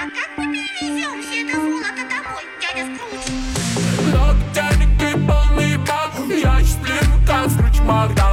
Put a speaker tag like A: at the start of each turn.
A: как мы перевезем все это золото домой, дядя Скрудж?
B: Ногтяники полный бак, я счастлив, как Скрудж Макдак.